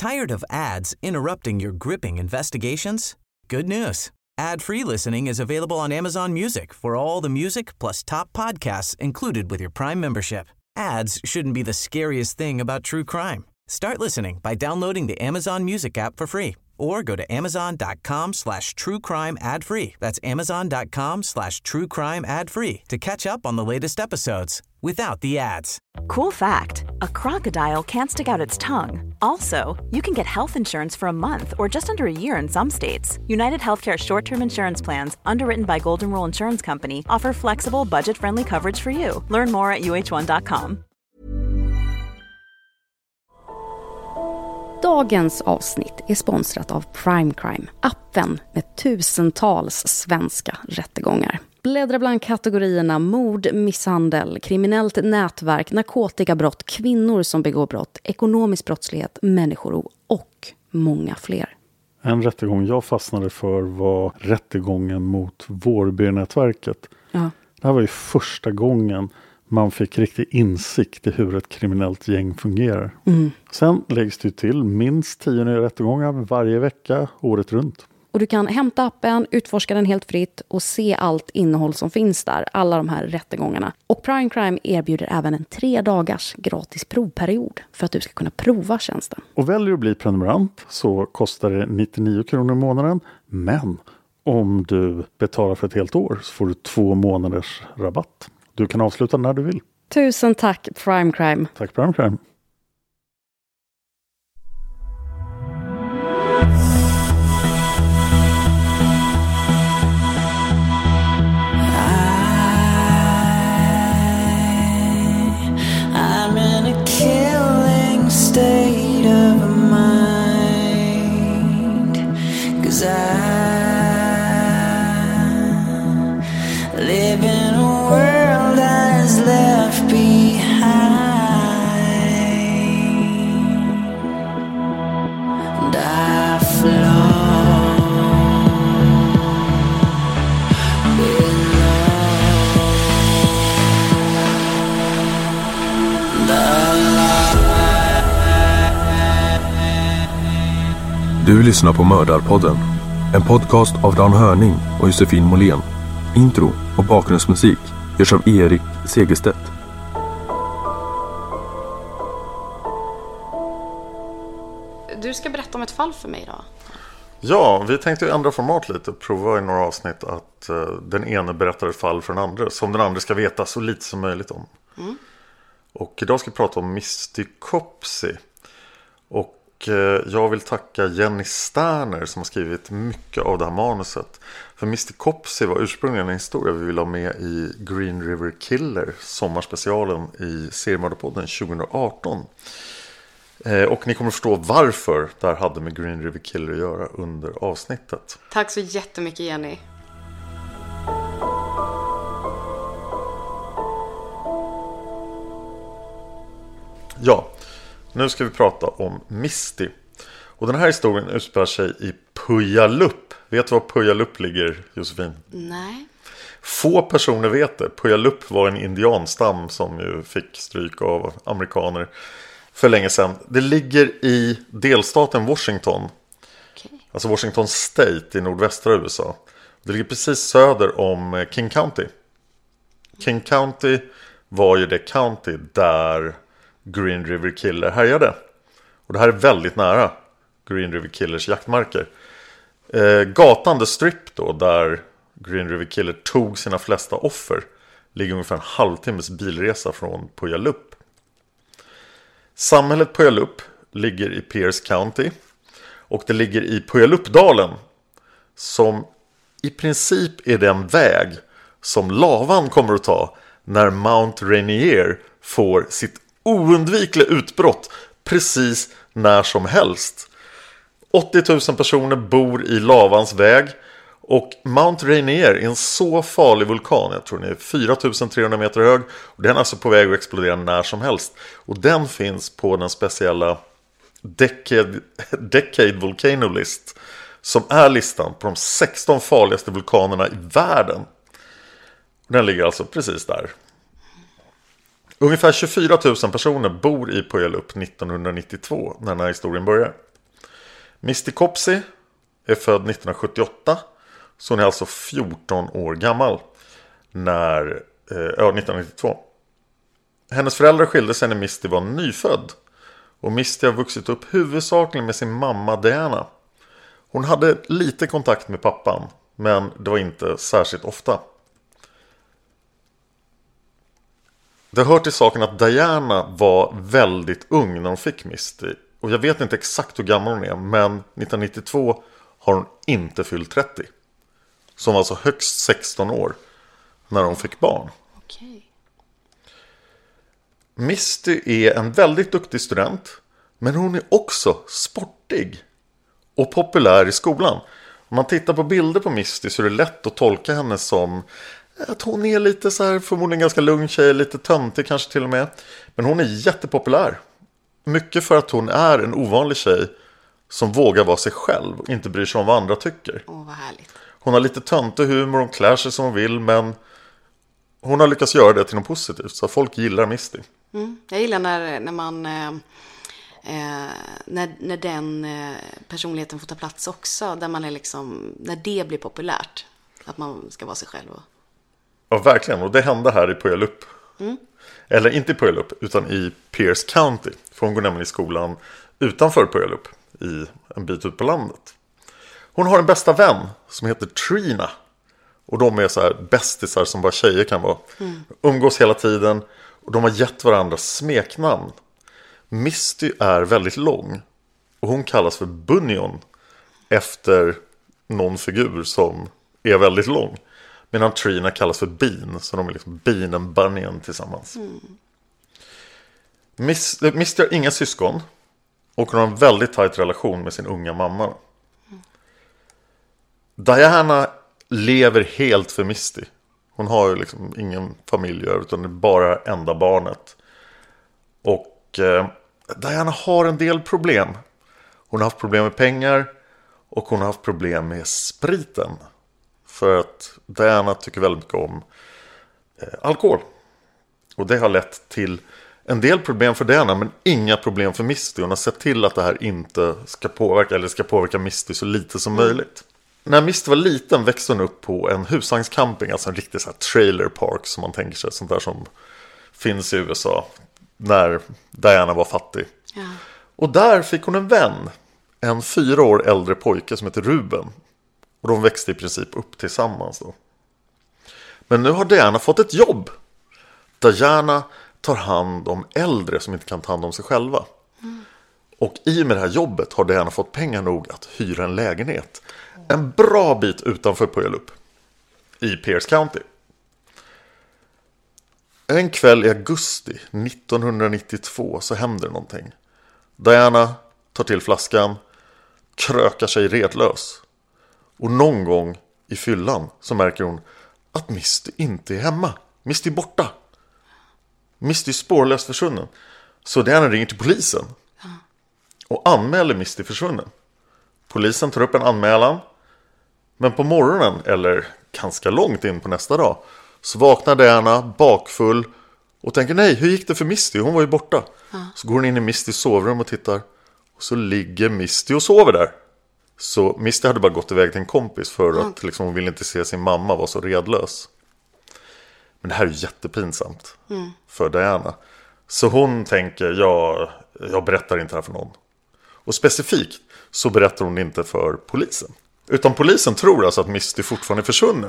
Tired of ads interrupting your gripping investigations? Good news. Ad-free listening is available on Amazon Music for all the music plus top podcasts included with your Prime membership. Ads shouldn't be the scariest thing about true crime. Start listening by downloading the Amazon Music app for free or go to amazon.com/truecrime ad-free. That's amazon.com/truecrime ad-free to catch up on the latest episodes without the ads. Cool fact, a crocodile can't stick out its tongue. Also, you can get health insurance for a month or just under a year in some states. United Healthcare short-term insurance plans, underwritten by Golden Rule Insurance Company, offer flexible, budget-friendly coverage for you. Learn more at uh1.com. Dagens avsnitt är sponsrat av Prime Crime, appen med tusentals svenska rättegångar. Bläddra bland kategorierna mord, misshandel, kriminellt nätverk, narkotikabrott, kvinnor som begår brott, ekonomisk brottslighet, människorov och många fler. En rättegång jag fastnade för var rättegången mot Vårbynätverket. Ja. Det här var ju första gången man fick riktig insikt i hur ett kriminellt gäng fungerar. Sen läggs det till minst 10 nya rättegångar varje vecka, året runt. Och du kan hämta appen, utforska den helt fritt och se allt innehåll som finns där, alla de här rättegångarna. Och Prime Crime erbjuder även en 3 dagars gratis provperiod för att du ska kunna prova tjänsten. Och väljer du att bli prenumerant så kostar det 99 kronor i månaden. Men om du betalar för ett helt år så får du 2 månaders rabatt. Du kan avsluta när du vill. Tusen tack Prime Crime. Tack Prime Crime. I'm in a killing state of mind, 'cause I live in a world that is left behind, and I flow Du lyssnar på Mördarpodden, en podcast av Dan Hörning och Josefin Måhlén. Intro och bakgrundsmusik görs av Erik Segerstedt. Du ska berätta om ett fall för mig idag. Ja, vi tänkte ändra format lite och prova i några avsnitt att den ene berättar ett fall för den andra som den andra ska veta så lite som möjligt om. Och idag ska vi prata om Mysticopsy. Och jag vill tacka Jenny Sterner som har skrivit mycket av det här manuset. För Mysticopsy var ursprungligen en historia vi ville ha med i Green River Killer, sommarspecialen i Seriemördarpodden 2018. Och ni kommer förstå varför det här hade med Green River Killer att göra under avsnittet. Tack så jättemycket Jenny. Ja, nu ska vi prata om Misty. Och den här historien utspelar sig i Puyallup. Vet du var Puyallup ligger, Josefin? Nej. Få personer vet det. Puyallup var en indianstam som ju fick stryk av amerikaner för länge sedan. Det ligger i delstaten Washington. Okay. Alltså Washington State i nordvästra USA. Det ligger precis söder om King County. King County var ju det county där Green River Killer härjade. Och det här är väldigt nära Green River Killers jaktmarker. Gatan The Strip då, där Green River Killer tog sina flesta offer, ligger ungefär en halvtimmes bilresa från Puyallup. Samhället Puyallup ligger i Pierce County. Och det ligger i Puyallupdalen, som i princip är den väg som lavan kommer att ta när Mount Rainier får sitt oundvikliga utbrott precis när som helst. 80 000 personer bor i lavans väg. Och Mount Rainier är en så farlig vulkan. Jag tror den är 4300 meter hög. Och den är alltså på väg att explodera när som helst. Och den finns på den speciella Decade Volcano List, som är listan på de 16 farligaste vulkanerna i världen. Den ligger alltså precis där. Ungefär 24 000 personer bor i Puyallup 1992 när den här historien börjar. Misty Copsey är född 1978. Så hon är alltså 14 år gammal när 1992. Hennes föräldrar skilde sig när Misty var nyfödd. Och Misty har vuxit upp huvudsakligen med sin mamma Diana. Hon hade lite kontakt med pappan, men det var inte särskilt ofta. Det hör till saken att Diana var väldigt ung när hon fick Misty. Och jag vet inte exakt hur gammal hon är, men 1992 har hon inte fyllt 30. Så hon var alltså högst 16 år när hon fick barn. Okej. Misty är en väldigt duktig student, men hon är också sportig och populär i skolan. Om man tittar på bilder på Misty så är det lätt att tolka henne som att hon är lite så här, förmodligen ganska lugn tjej, lite töntig kanske till och med. Men hon är jättepopulär. Mycket för att hon är en ovanlig tjej som vågar vara sig själv och inte bryr sig om vad andra tycker. Åh, vad härligt. Hon har lite töntig humor, hon klär sig som hon vill, men hon har lyckats göra det till något positivt. Så folk gillar Misty. Jag gillar när man när den personligheten får ta plats också, där man är liksom, när det blir populärt, att man ska vara sig själv. Ja, verkligen. Och det hände här i Puyallup. Eller inte i Puyallup, utan i Pierce County. För hon går nämligen i skolan utanför Puyallup, i en bit ut på landet. Hon har en bästa vän som heter Trina. Och de är så här bästisar som bara tjejer kan vara. Umgås hela tiden. Och de har gett varandra smeknamn. Misty är väldigt lång. Och hon kallas för Bunyon. Efter någon figur som är väldigt lång. Medan Trina kallas för Bean. Så de är liksom Bean och Bunyon tillsammans. Misty har inga syskon. Och hon har en väldigt tajt relation med sin unga mamma. Diana lever helt för Misty. Hon har ju liksom ingen familj utan det är bara enda barnet. Och Diana har en del problem. Hon har haft problem med pengar. Och hon har haft problem med spriten. För att Diana tycker väldigt mycket om alkohol. Och det har lett till en del problem för Diana, men inga problem för Misty. Hon har sett till att det här inte ska påverka, eller ska påverka Misty så lite som möjligt. När Misty var liten växte hon upp på en husvagnscamping, alltså en riktig så här trailer park som man tänker sig, sånt där som finns i USA när Diana var fattig. Ja. Och där fick hon en vän, en 4 år äldre pojke som heter Ruben. Och de växte i princip upp tillsammans då. Men nu har Diana fått ett jobb. Diana tar hand om äldre som inte kan ta hand om sig själva. Och i och med det här jobbet har Diana fått pengar nog att hyra en lägenhet. En bra bit utanför Puyallup. I Pierce County. En kväll i augusti 1992 så händer någonting. Diana tar till flaskan. Krökar sig redlös. Och någon gång i fyllan så märker hon att Misty inte är hemma. Misty är borta. Misty är spårlöst försvunnen. Så Diana ringer till polisen. Och anmäler Misty försvunnen. Polisen tar upp en anmälan. Men på morgonen, eller ganska långt in på nästa dag, så vaknar Diana bakfull och tänker nej, hur gick det för Misty? Hon var ju borta. Så går hon in i Mistys sovrum och tittar. Och så ligger Misty och sover där. Så Misty hade bara gått iväg till en kompis för att liksom, hon ville inte se sin mamma vara så redlös. Men det här är jättepinsamt för Diana. Så hon tänker, jag berättar inte det här för någon. Och specifikt så berättar hon inte för polisen. Utan polisen tror alltså att Misty fortfarande är försvunnen.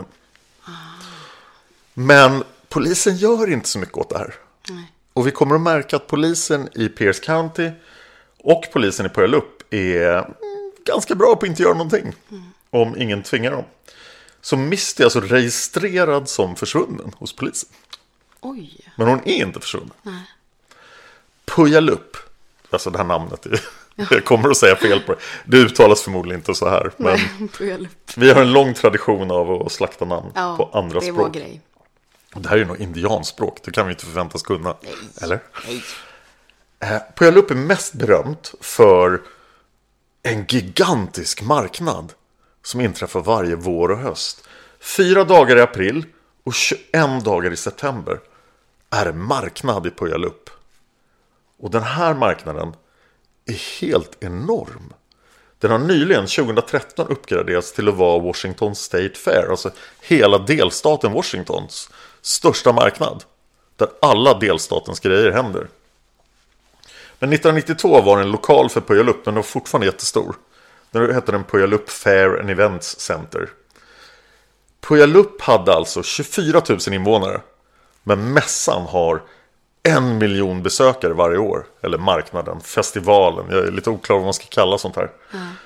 Men polisen gör inte så mycket åt det här. Och vi kommer att märka att polisen i Pierce County och polisen i Puyallup är ganska bra på att inte göra någonting. Om ingen tvingar dem. Så Misty är alltså registrerad som försvunnen hos polisen. Oj. Men hon är inte försvunnen. Nej. Puyallup. Alltså det här namnet är... Jag kommer att säga fel på det. Det uttalas förmodligen inte så här. Men vi har en lång tradition av att slakta namn på andra språk. Det är vår grej. Det här är ju något indianspråk. Det kan vi inte förväntas kunna. Nej. Eller? Nej. Puyallup är mest berömt för en gigantisk marknad som inträffar varje vår och höst. 4 dagar i april och 21 dagar i september är en marknad i Puyallup. Och den här marknaden är helt enorm. Den har nyligen 2013 uppgraderats till att vara Washington State Fair, alltså hela delstaten Washingtons största marknad, där alla delstatens grejer händer. Men 1992 var den lokal för Puyallup, men den var fortfarande jättestor. Den hette den Puyallup Fair and Events Center. Puyallup hade alltså 24 000 invånare, men mässan har 1 miljon besökare varje år. Eller marknaden, festivalen, jag är lite oklar vad man ska kalla sånt här.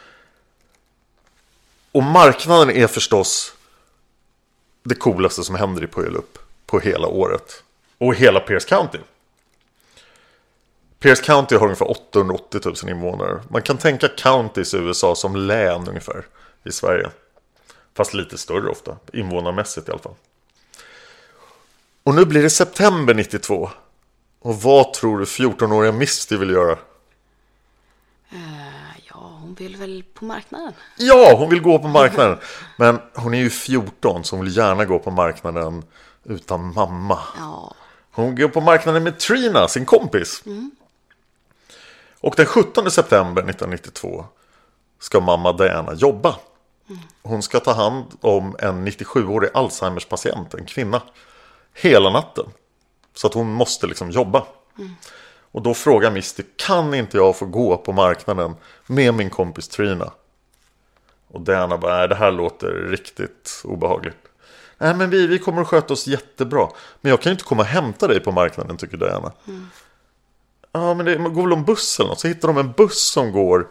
Och marknaden är förstås det coolaste som händer i Puyallup på hela året. Och hela Pierce County. Pierce County har ungefär 880 000 invånare. Man kan tänka counties i USA som län ungefär i Sverige. Fast lite större ofta, invånarmässigt i alla fall. Och nu blir det september 92. Och vad tror du 14-åriga Misty vill göra? Ja, hon vill väl på marknaden. Ja, hon vill gå på marknaden. Men hon är ju 14, så hon vill gärna gå på marknaden utan mamma. Ja. Hon går på marknaden med Trina, sin kompis. Och den 17 september 1992 ska mamma Diana jobba. Hon ska ta hand om en 97-årig Alzheimers patient, en kvinna, hela natten. Så att hon måste liksom jobba. Och då frågar Misty, kan inte jag få gå på marknaden med min kompis Trina? Och Diana bara, nej, det här låter riktigt obehagligt. Nej, men vi kommer att sköta oss jättebra. Men jag kan ju inte komma och hämta dig på marknaden, tycker Diana. Ja, men det går väl om buss eller något. Så hittar de en buss som går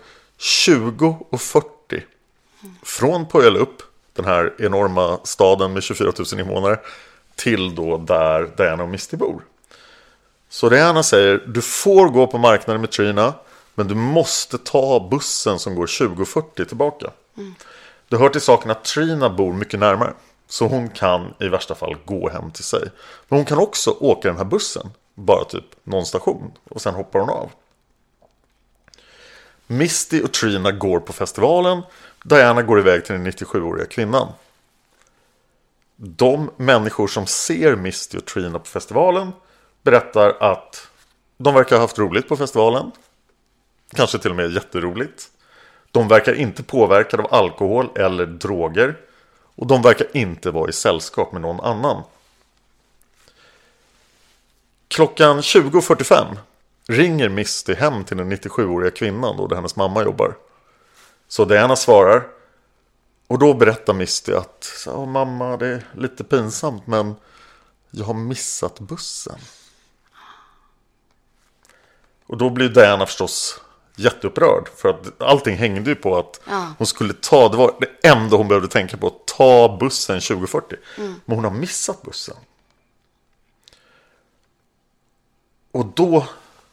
20:40 från Puyallup, den här enorma staden med 24 000 invånare, till då där Diana och Misty bor. Så Diana säger, du får gå på marknaden med Trina, men du måste ta bussen som går 20:40 tillbaka. Det hör till saken att Trina bor mycket närmare, så hon kan i värsta fall gå hem till sig. Men hon kan också åka den här bussen, bara typ någon station, och sen hoppar hon av. Misty och Trina går på festivalen. Diana går iväg till den 97-åriga kvinnan. De människor som ser Misty och Trina på festivalen berättar att de verkar ha haft roligt på festivalen. Kanske till och med jätteroligt. De verkar inte påverkade av alkohol eller droger. Och de verkar inte vara i sällskap med någon annan. Klockan 20:45 ringer Misty hem till den 97-åriga kvinnan då, där hennes mamma jobbar. Så Diana svarar. Och då berättar Misty att mamma, det är lite pinsamt, men jag har missat bussen. Och då blir Diana förstås jätteupprörd. För att allting hängde ju på att hon skulle ta, det var det enda hon behövde tänka på, att ta bussen 20:40. Men hon har missat bussen. Och då...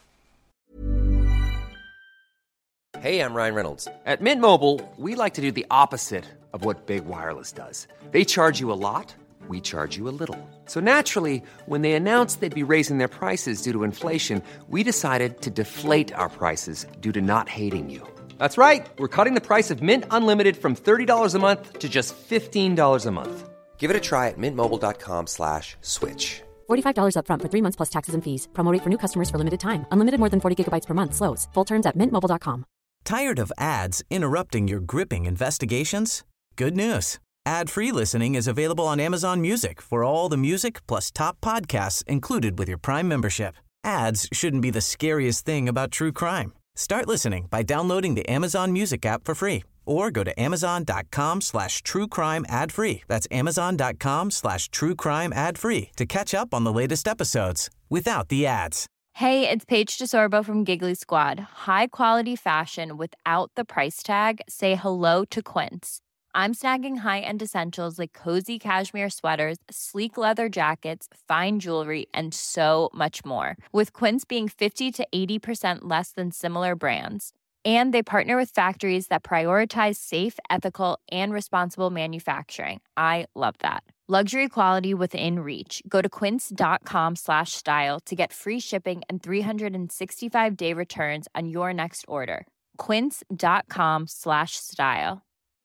Hey, I'm Ryan Reynolds. At Mint Mobile, we like to do the opposite of what Big Wireless does. They charge you a lot, we charge you a little. So naturally, when they announced they'd be raising their prices due to inflation, we decided to deflate our prices due to not hating you. That's right. We're cutting the price of Mint Unlimited from $30 a month to just $15 a month. Give it a try at mintmobile.com/switch. $45 up front for 3 months plus taxes and fees. Promo rate for new customers for limited time. Unlimited more than 40 gigabytes per month. Slows full terms at mintmobile.com. Tired of ads interrupting your gripping investigations? Good news. Ad-free listening is available on Amazon Music for all the music plus top podcasts included with your Prime membership. Ads shouldn't be the scariest thing about true crime. Start listening by downloading the Amazon Music app for free or go to amazon.com/truecrime ad-free. That's amazon.com/truecrime ad-free to catch up on the latest episodes without the ads. Hey, it's Paige DeSorbo from Giggly Squad. High quality fashion without the price tag. Say hello to Quince. I'm snagging high-end essentials like cozy cashmere sweaters, sleek leather jackets, fine jewelry, and so much more. With Quince being 50 to 80% less than similar brands. And they partner with factories that prioritize safe, ethical, and responsible manufacturing. I love that. Luxury quality within reach. Go to quince.com/style to get free shipping and 365-day returns on your next order. Quince.com/style.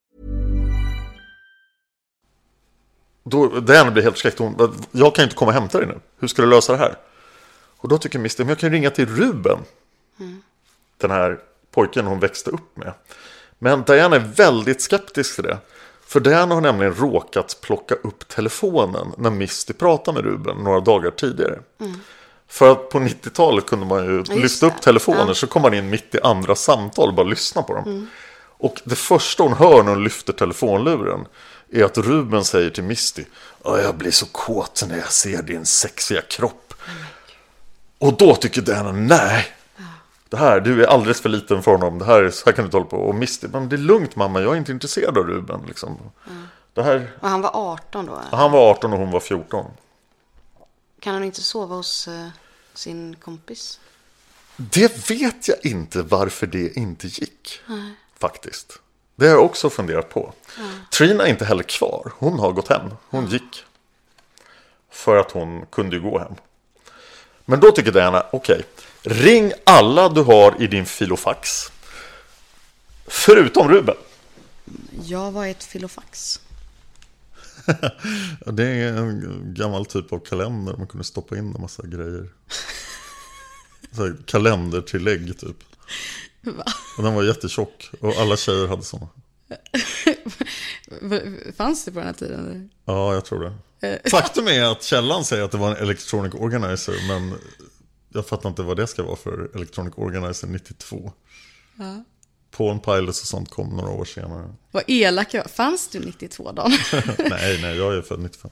Då Diana blir helt förskräckt. Jag kan inte komma och hämta dig nu. Hur ska du lösa det här? Och då tycker Misty, men jag kan ringa till Ruben. Den här pojken hon växte upp med. Men Diana är väldigt skeptisk till det. För Diana har nämligen råkat plocka upp telefonen när Misty pratade med Ruben några dagar tidigare. För att på 90-talet kunde man ju lyfta upp telefoner, så kom man in mitt i andra samtal och bara lyssna på dem. Och det första hon hör när hon lyfter telefonluren är att Ruben säger till Misty: jag blir så kåt när jag ser din sexiga kropp. Och då tycker Diana, nej, det här, du är alldeles för liten för honom. Det här kan du inte hålla på. Och Misty, men det är lugnt mamma, jag är inte intresserad av Ruben liksom. Det här... Och han var 18 då? Han var 18 och hon var 14. Kan han inte sova hos sin kompis? Det vet jag inte varför det inte gick. Faktiskt. Det har jag också funderat på. Trina är inte heller kvar. Hon har gått hem. Hon gick. För att hon kunde ju gå hem. Men då tycker Diana, okej, ring alla du har i din filofax. Förutom Ruben. Jag var ett filofax. Det är en gammal typ av kalender. Man kunde stoppa in en massa grejer. Så här, kalendertillägg typ. Va? Och den var jättetjock. Och alla tjejer hade såna. Fanns det på den här tiden? Ja, jag tror det. Faktum är att källan säger att det var en Electronic Organizer. Men jag fattar inte vad det ska vara för Electronic Organizer 92. Ja. Palm Pilots och sånt kom några år senare. Vad elak jag. Fanns du 92 då? nej, jag är född 95.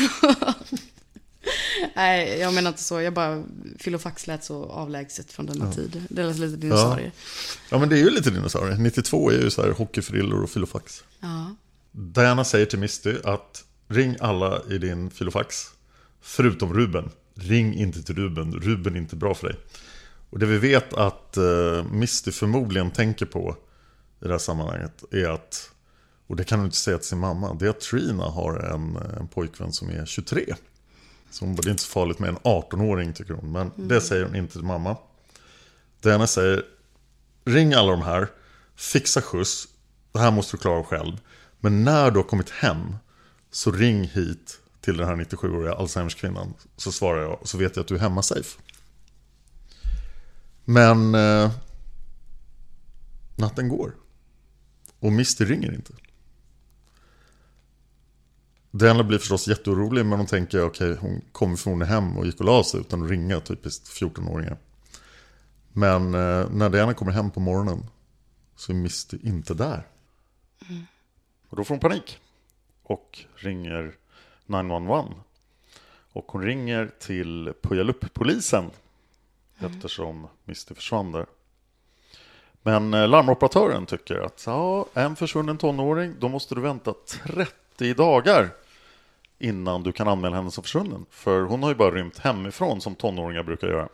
Nej, jag menar inte så. Jag bara, filofax lät så avlägset från denna tid. Det lät lite dinosaurier. Ja, men det är ju lite dinosaurier. 92 är ju så här hockeyfrillor och filofax. Ja. Diana säger till Misty att ring alla i din filofax. Förutom Ruben. Ring inte till Ruben. Ruben är inte bra för dig. Och det vi vet att Misty förmodligen tänker på i det här sammanhanget är att, och det kan hon inte säga till sin mamma, det är att Trina har en pojkvän som är 23. Så det är inte så farligt med en 18-åring tycker hon. Men det säger hon inte till mamma. Diana säger, ring alla de här, fixa skjuts, det här måste du klara själv. Men när du har kommit hem så ring hit till den här 97-åriga Alzheimers kvinnan. Så svarar jag, så vet jag att du är hemma safe. Men natten går. Och Misty ringer inte. Diana blir förstås jätteorolig, men hon tänker okej, hon kommer från hem och gick och la sig utan att ringa, typiskt 14-åringar. Men när Diana kommer hem på morgonen så är Misty inte där. Och då får hon panik och ringer 911. Och hon ringer till Puyallup-polisen eftersom Misty försvann där. Men larmoperatören tycker att en försvunnen tonåring, då måste du vänta 30 dagar innan du kan anmäla henne som försvunnen. För hon har ju bara rymt hemifrån som tonåringar brukar göra.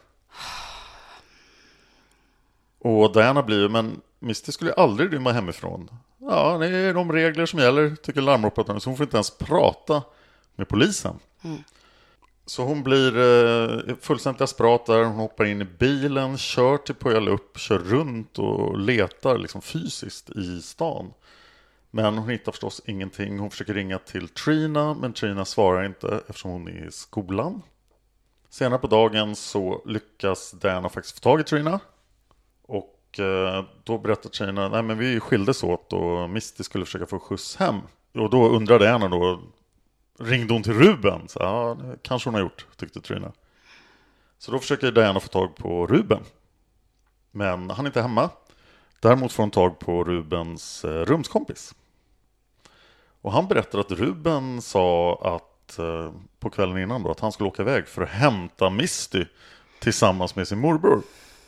Och Diana blir, men Misty skulle aldrig rymma hemifrån. Ja, det är de regler som gäller, tycker larmoperatören. Så hon får inte ens prata med polisen. Så hon blir fullständigt desperat där. Hon hoppar in i bilen, kör till Puyallup, kör runt och letar liksom fysiskt i stan. Men hon hittar förstås ingenting. Hon försöker ringa till Trina, men Trina svarar inte eftersom hon är i skolan. Senare på dagen så lyckas Diana faktiskt få tag i Trina. Och då berättar Trina, nej men vi skildes åt och Misty skulle försöka få skjuts hem. Och då undrar Diana då, ringde hon till Ruben? Så, ja, det kanske hon har gjort, tyckte Trina. Så då försöker Diana få tag på Ruben. Men han är inte hemma. Däremot får hon tag på Rubens rumskompis. Och han berättar att Ruben sa att på kvällen innan då, att han skulle åka iväg för att hämta Misty tillsammans med sin morbror.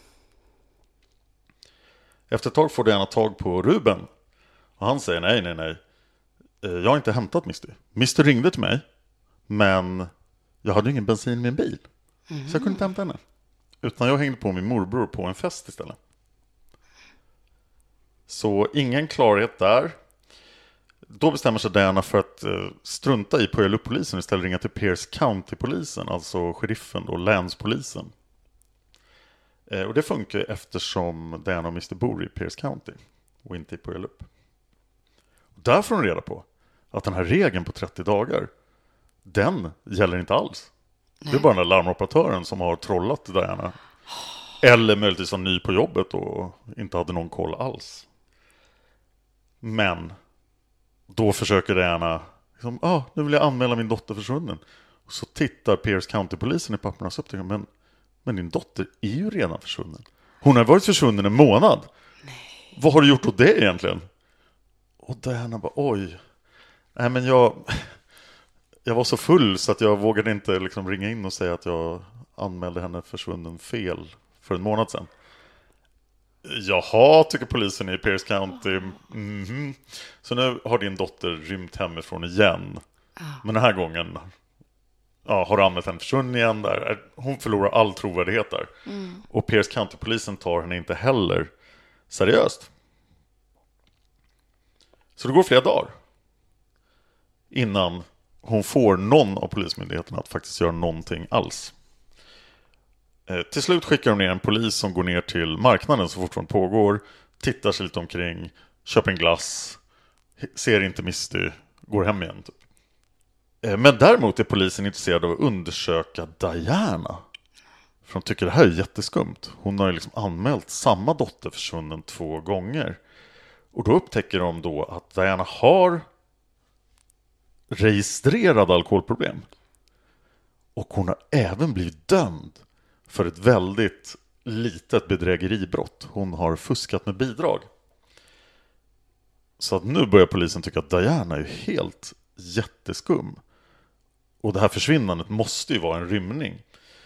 Efter ett tag får Diana tag på Ruben. Och han säger nej. Jag har inte hämtat Misty. Misty ringde till mig. Men jag hade ingen bensin i min bil. Så jag kunde inte hämta henne. Utan jag hängde på min morbror på en fest istället. Så ingen klarhet där. Då bestämmer sig Diana för att strunta i Puyallup-polisen. Istället ringa till Pierce County-polisen. Alltså sheriffen och länspolisen. Och det funkar eftersom Diana och Misty bor i Pierce County. Och inte i Puyallup. Där får hon reda på att den här regeln på 30 dagar, den gäller inte alls. Nej. Det är bara den där larmoperatören som har trollat Diana. Eller möjligtvis var ny på jobbet och inte hade någon koll alls. Men då försöker Diana liksom, nu vill jag anmäla min dotter försvunnen. Och så tittar Pierce County-polisen i papperna och upptäcker, men din dotter är ju redan försvunnen. Hon har varit försvunnen en månad. Nej. Vad har du gjort åt det egentligen? Och Diana bara, oj. Nej, men jag var så full så att jag vågade inte liksom ringa in och säga att jag anmälde henne försvunnen fel för en månad sedan. Jaha, tycker polisen i Pierce County. Mm-hmm. Så nu har din dotter rymt hemifrån igen. Men den här gången har du anmält henne försvunnen igen där. Hon förlorar all trovärdighet där. Och Pierce County-polisen tar henne inte heller seriöst. Så det går flera dagar innan hon får någon av polismyndigheterna att faktiskt göra någonting alls. Till slut skickar de ner en polis som går ner till marknaden som fortfarande pågår, tittar sig lite omkring, köper en glass, ser inte Misty, går hem igen typ. Men däremot är polisen intresserad av att undersöka Diana. För de tycker det här är jätteskumt. Hon har ju liksom anmält samma dotter försvunnen 2 gånger. Och då upptäcker de då att Diana har registrerad alkoholproblem. Och hon har även blivit dömd för ett väldigt litet bedrägeribrott. Hon har fuskat med bidrag. Så att nu börjar polisen tycka att Diana är helt jätteskum. Och det här försvinnandet måste ju vara en rymning.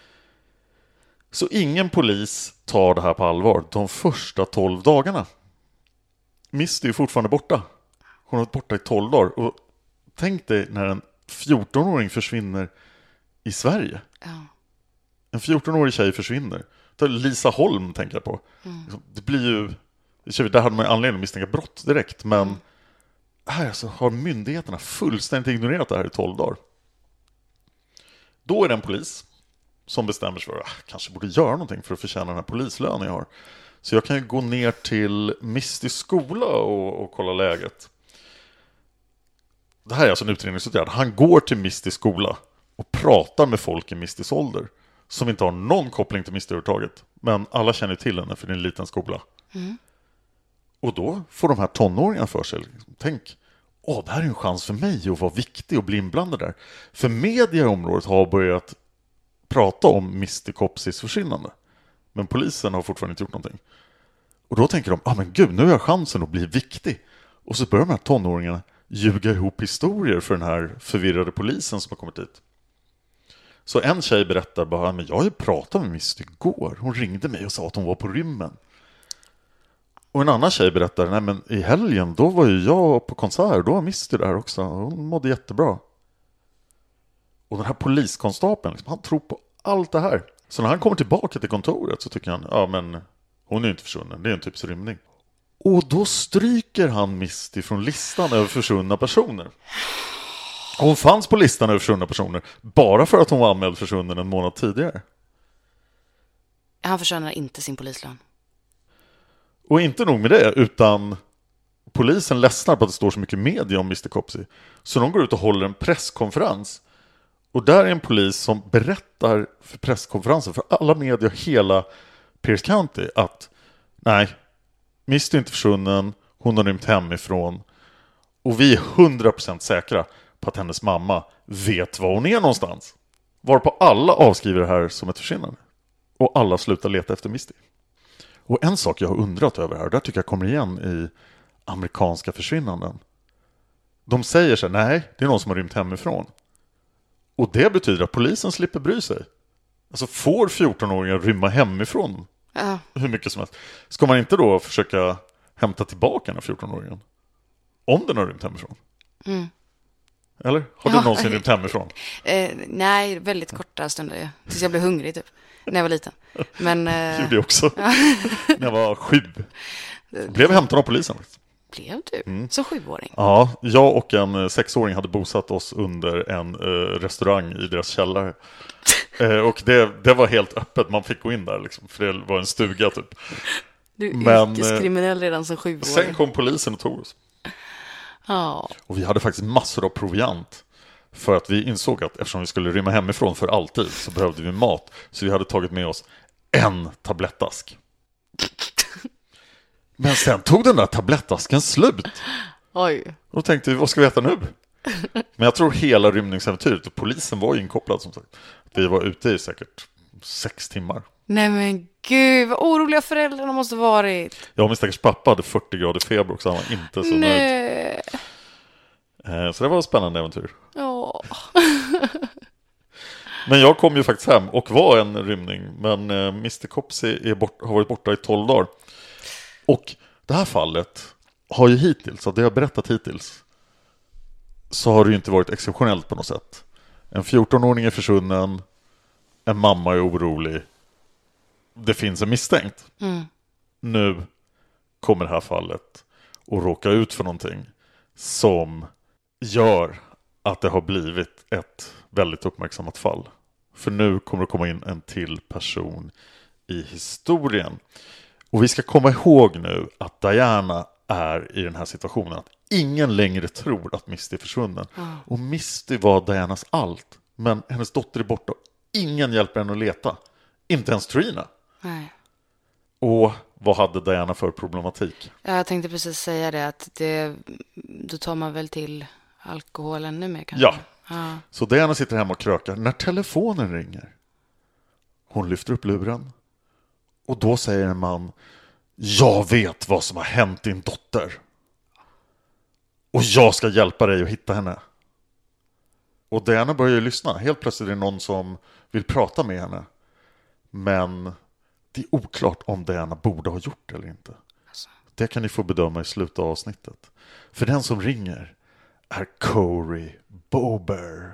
Så ingen polis tar det här på allvar de första 12 dagarna. Misty är fortfarande borta. Hon har varit borta i 12 dagar. Och tänk dig när en 14-åring försvinner i Sverige. Ja. En 14-årig tjej försvinner. Det är Lisa Holm tänker jag på. Det blir ju... Där hade man anledning att misstänka brott direkt. Men här alltså har myndigheterna fullständigt ignorerat det här i 12 dagar. Då är det en polis som bestämmer sig för att kanske borde göra någonting för att förtjäna den här polislönen jag har. Så jag kan ju gå ner till Mistys skola och kolla läget. Det här är alltså en utredningsåtgärd. Han går till Mistys skola och pratar med folk i Mistys ålder som inte har någon koppling till Misty överhuvudtaget. Men alla känner till henne för det är en liten skola. Och då får de här tonåringarna för sig. Tänk, det här är en chans för mig att vara viktig och bli inblandad där. För media i området har börjat prata om Misty Copsis försvinnande. Men polisen har fortfarande inte gjort någonting. Och då tänker de, men gud, nu har jag chansen att bli viktig. Och så börjar de här tonåringarna ljuga ihop historier för den här förvirrade polisen som har kommit dit. Så en tjej berättar bara, men jag har ju pratat med Misty igår. Hon ringde mig och sa att hon var på rymmen. Och en annan tjej berättar, nej men i helgen då var ju jag på konsert. Då var Misty där också. Hon mådde jättebra. Och den här poliskonstapeln, liksom, han tror på allt det här. Så när han kommer tillbaka till kontoret så tycker han, men hon är ju inte försvunnen. Det är en typs rymning. Och då stryker han Misty från listan över försvunna personer. Hon fanns på listan över försvunna personer bara för att hon var anmäld försvunnen en månad tidigare. Han förtjänar inte sin polislön. Och inte nog med det, utan polisen ledsnar på att det står så mycket media om Mr. Copsey. Så de går ut och håller en presskonferens. Och där är en polis som berättar för presskonferensen, för alla media och hela Pierce County, att nej, Misty är inte försvunnen, hon har rymt hemifrån. Och vi är 100% säkra på att hennes mamma vet var hon är någonstans. Varpå alla avskriver det här som ett försvinnande. Och alla slutar leta efter Misty. Och en sak jag har undrat över här, där tycker jag kommer igen i amerikanska försvinnanden. De säger så här, nej, det är någon som har rymt hemifrån. Och det betyder att polisen slipper bry sig. Alltså får 14-åringar rymma hemifrån hur mycket som helst. Ska man inte då försöka hämta tillbaka den här 14-åringen? Om den har rymt hemifrån? Eller? Har du någonsin rymt hemifrån? Nej, väldigt korta stunder. Tills jag blev hungrig typ. När jag var liten. Men, gjorde jag också. När jag var 7. Blev hämtad av polisen. Blev du? Som 7-åring? Ja, jag och en 6-åring hade bosatt oss under en restaurang i deras källare. Och det var helt öppet. Man fick gå in där liksom, för det var en stuga typ. Du är yrkeskriminell redan som 7-åring. Sen kom polisen och tog oss. Och vi hade faktiskt massor av proviant. För att vi insåg att eftersom vi skulle rymma hemifrån för alltid så behövde vi mat. Så vi hade tagit med oss en tablettask. Men sen tog den där tablettasken slut. Oj. Och då tänkte vi, vad ska vi äta nu? Men jag tror hela rymningsäventyret, och polisen var ju inkopplad som sagt. Vi var ute i säkert 6 timmar. Nej men gud, vad oroliga föräldrarna måste varit. Ja, min stackars pappa hade 40 grader feber också, han var inte så nöjd. Så det var ett spännande äventyr. Ja. Men jag kom ju faktiskt hem och var en rymning. Men Mr. Copsey har varit borta i 12 dagar. Och det här fallet har ju hittills, av det jag har berättat hittills, så har det ju inte varit exceptionellt på något sätt. En 14-åring är försvunnen, en mamma är orolig, det finns en misstänkt. Nu kommer det här fallet att råka ut för någonting som gör att det har blivit ett väldigt uppmärksammat fall. För nu kommer det komma in en till person i historien. Och vi ska komma ihåg nu att Diana är i den här situationen att ingen längre tror att Misty är försvunnen. Och Misty var Dianas allt. Men hennes dotter är borta. Ingen hjälper henne att leta. Inte ens Trina. Nej. Och vad hade Diana för problematik? Jag tänkte precis säga det, att då tar man väl till alkohol ännu mer kanske. Ja. Så Diana sitter hemma och krökar. När telefonen ringer, hon lyfter upp luren. Och då säger en man: jag vet vad som har hänt din dotter. Och jag ska hjälpa dig att hitta henne. Och Diana börjar ju lyssna. Helt plötsligt är det någon som vill prata med henne. Men det är oklart om Diana borde ha gjort det eller inte. Det kan ni få bedöma i slutet av avsnittet. För den som ringer är Corey Bober.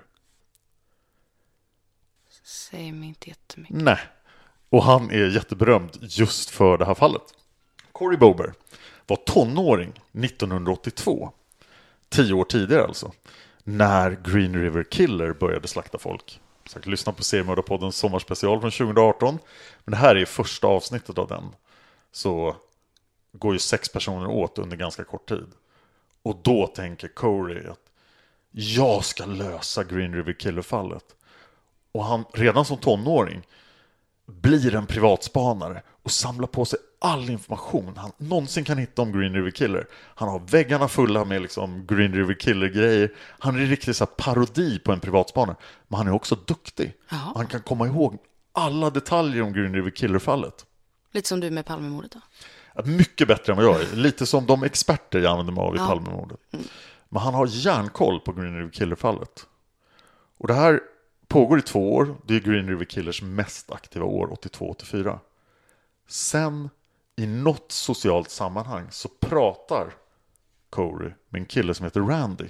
Säger mig inte jättemycket. Nej. Och han är jätteberömd just för det här fallet. Corey Bober var tonåring 1982. 10 år tidigare alltså. När Green River Killer började slakta folk. Så lyssna på Seriemördarpoddens sommarspecial från 2018. Men det här är första avsnittet av den. Så går ju 6 personer åt under ganska kort tid. Och då tänker Corey att jag ska lösa Green River Killer-fallet. Och han redan som tonåring blir en privatspanare och samlar på sig all information han någonsin kan hitta om Green River Killer. Han har väggarna fulla med liksom Green River Killer-grejer. Han är riktigt så här parodi på en privatspanare. Men han är också duktig. Han kan komma ihåg alla detaljer om Green River Killer-fallet. Lite som du med Palmemordet då? Mycket bättre än vad jag är. Lite som de experter jag använder mig av i Palmemordet. Men han har järnkoll på Green River Killer-fallet. Och det här pågår i 2 år. Det är Green River Killers mest aktiva år, 82-84. Sen i något socialt sammanhang så pratar Corey med en kille som heter Randy.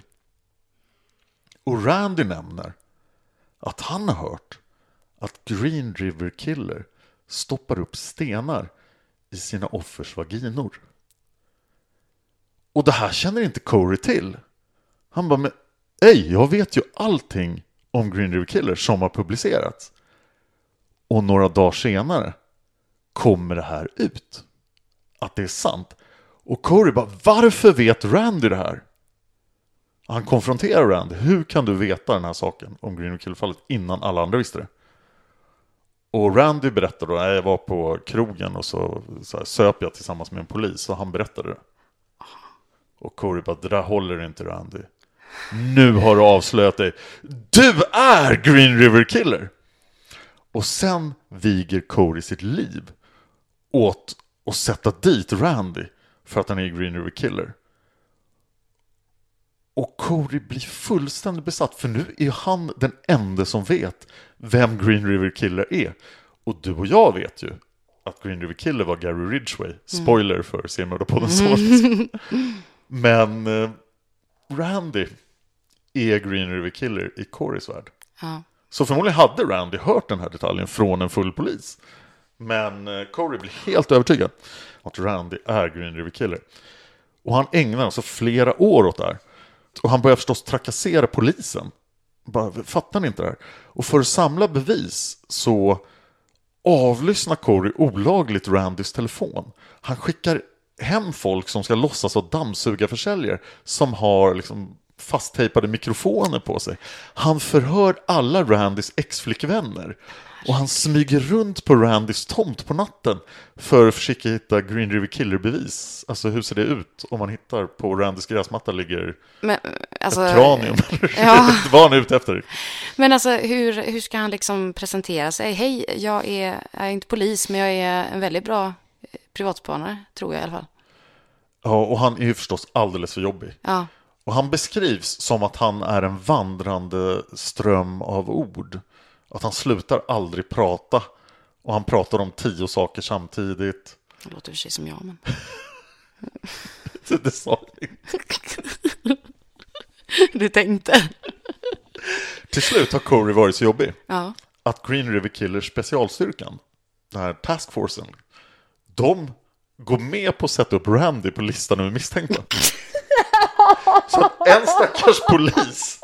Och Randy nämner att han har hört att Green River Killer stoppar upp stenar i sina offers vaginor. Och det här känner inte Corey till. Han bara, men jag vet ju allting om Green River Killer som har publicerats. Och några dagar senare kommer det här ut. Att det är sant. Och Corey bara, varför vet Randy det här? Han konfronterar Randy. Hur kan du veta den här saken om Green River Killer-fallet innan alla andra visste det? Och Randy berättade då, jag var på krogen och så här, söp jag tillsammans med en polis och han berättade det. Och Corey bara, det där håller inte Randy. Nu har du avslöjat dig. Du är Green River Killer! Och sen viger Corey sitt liv åt att sätta dit Randy för att han är Green River Killer. Och Corey blir fullständigt besatt, för nu är han den enda som vet vem Green River Killer är. Och du och jag vet ju att Green River Killer var Gary Ridgway. Spoiler för Seriemördarpodden så. Men Randy är Green River Killer i Coreys värld. Ja. Så förmodligen hade Randy hört den här detaljen från en full polis. Men Corey blir helt övertygad att Randy är Green River Killer. Och han ägnar alltså flera år åt det här. Och han börjar förstås trakassera polisen. Bara, fattar ni inte det här? Och för att samla bevis så avlyssnar Corey olagligt Randys telefon. Han skickar hem folk som ska låtsas vara dammsugarförsäljare som har liksom fasttejpade mikrofoner på sig. Han förhör alla Randys ex-flickvänner Och han smyger runt på Randys tomt på natten för att försöka hitta Green River Killer-bevis. Alltså hur ser det ut om man hittar på Randys gräsmatta ligger ett kranium? Ja. Vad han är ute efter. Men alltså hur ska han liksom presentera sig? Hej, jag är inte polis, men jag är en väldigt bra privatspanare, tror jag i alla fall. Ja, och han är ju förstås alldeles för jobbig. Ja. Och han beskrivs som att han är en vandrande ström av ord. Att han slutar aldrig prata. Och han pratar om 10 saker samtidigt. Det låter för sig som jag, men... Det sa jag inte. Du tänkte. Till slut har Corey varit så jobbig. Ja. Att Green River Killer specialstyrkan, den här taskforcen, de går med på att sätta upp Randy på listan över misstänkta. Så att en stackars polis